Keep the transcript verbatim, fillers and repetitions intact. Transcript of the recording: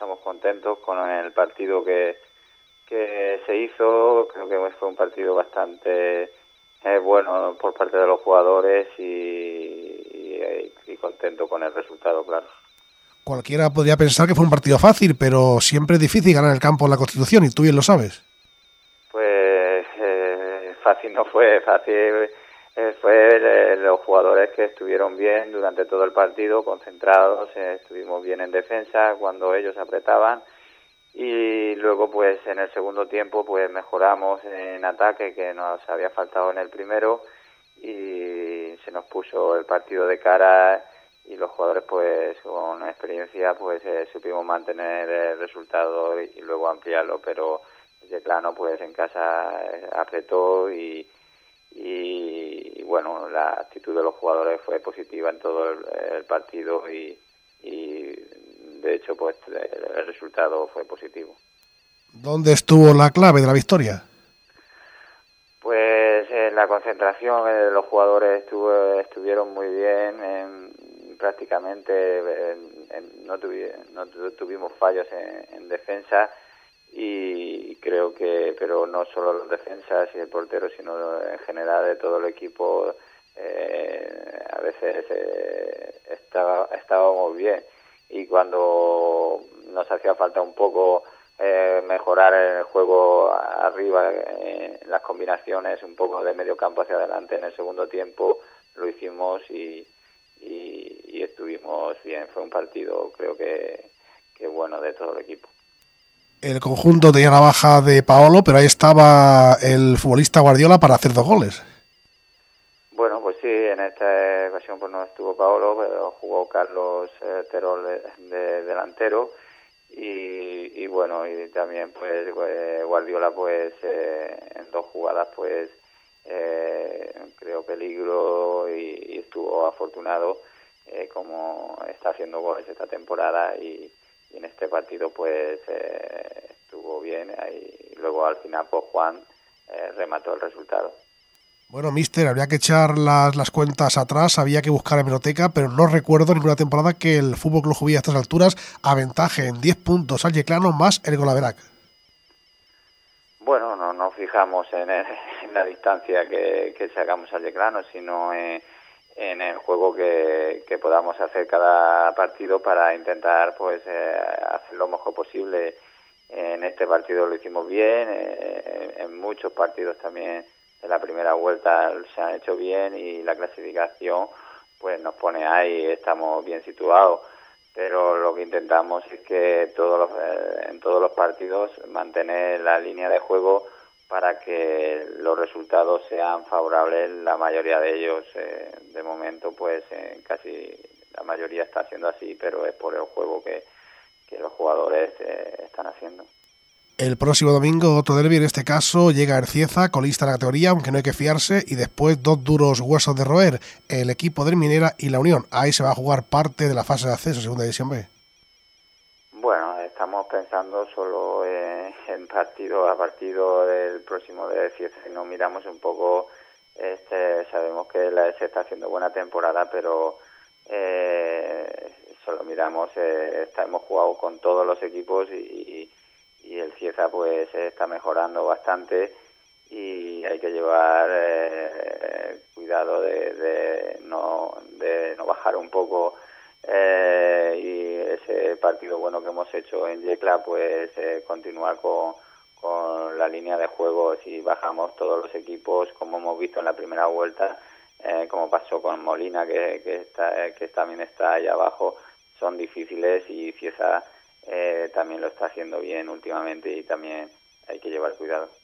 estamos contentos con el partido que, que se hizo. Creo que fue un partido bastante eh, bueno por parte de los jugadores y, y, y contento con el resultado, claro. Cualquiera podría pensar que fue un partido fácil, pero siempre es difícil ganar el campo en la Constitución, y tú bien lo sabes. Pues eh, fácil no fue, fácil eh, fue eh, los jugadores que estuvieron bien durante todo el partido, concentrados, eh, estuvimos bien en defensa cuando ellos apretaban, y luego pues en el segundo tiempo pues mejoramos en ataque, que nos había faltado en el primero, y se nos puso el partido de cara, y los jugadores pues con experiencia pues eh, supimos mantener el resultado y, y luego ampliarlo, pero Yeclano pues en casa eh, apretó y, y, y bueno, la actitud de los jugadores fue positiva en todo el, el partido y, y de hecho pues el, el resultado fue positivo. ¿Dónde estuvo la clave de la victoria? Pues en la concentración eh, los jugadores estuvo, estuvieron muy bien, en, prácticamente en, en, no, tuvi, no tuvimos fallos en, en defensa, y creo que, pero no solo los defensas y el portero, sino en general de todo el equipo, eh, a veces eh, estaba, estábamos bien, y cuando nos hacía falta un poco eh, mejorar en el juego arriba, eh, en las combinaciones un poco de medio campo hacia adelante en el segundo tiempo, lo hicimos y, y, y estuvimos bien. Fue un partido creo que, que bueno de todo el equipo. El conjunto tenía la baja de Paolo, pero ahí estaba el futbolista Guardiola para hacer dos goles. Bueno, pues sí, en esta ocasión pues no estuvo Paolo, pero jugó Carlos eh, Terol de, de delantero, y, y bueno, y también pues eh, Guardiola pues eh, en dos jugadas pues eh, creó peligro y, y estuvo afortunado, eh, como está haciendo goles esta temporada, y, y en este partido pues eh, estuvo bien, y luego al final pues Juan eh, remató el resultado. Bueno, mister, habría que echar las, las cuentas atrás, había que buscar hemeroteca, pero no recuerdo ninguna temporada que el Fútbol Club Jumilla a estas alturas aventaje en diez puntos al Yeclano más el Golaverac. Bueno, no nos fijamos en, el, en la distancia que, que sacamos al Yeclano, sino en, en el juego que, que podamos hacer cada partido para intentar pues eh, hacer lo mejor posible. En este partido lo hicimos bien, eh, en muchos partidos también en la primera vuelta se han hecho bien, y la clasificación pues nos pone ahí, estamos bien situados, pero lo que intentamos es que todos los, eh, en todos los partidos mantener la línea de juego para que los resultados sean favorables, la mayoría de ellos. Eh, de momento pues eh, casi la mayoría está haciendo así, pero es por el juego que, que los jugadores eh, están haciendo. El próximo domingo otro derbi, en este caso llega Ercieza, colista de la categoría, aunque no hay que fiarse, y después dos duros huesos de roer, el equipo del Minera y la Unión. Ahí se va a jugar parte de la fase de acceso a Segunda División B. Bueno, estamos pensando solo en, en partido a partido del próximo de Ercieza, y nos miramos un poco, este, sabemos que la, se está haciendo buena temporada, pero eh, solo miramos, eh, hemos jugado con todos los equipos, y, y el Cieza pues está mejorando bastante, y hay que llevar eh, cuidado de, de, no, de no bajar un poco, eh, y ese partido bueno que hemos hecho en Yecla pues eh, continuar con, con la línea de juego. Si bajamos todos los equipos, como hemos visto en la primera vuelta, eh, como pasó con Molina, que, que, está, que también está ahí abajo, son difíciles, y Cieza eh, también lo está haciendo bien últimamente, y también hay que llevar cuidado.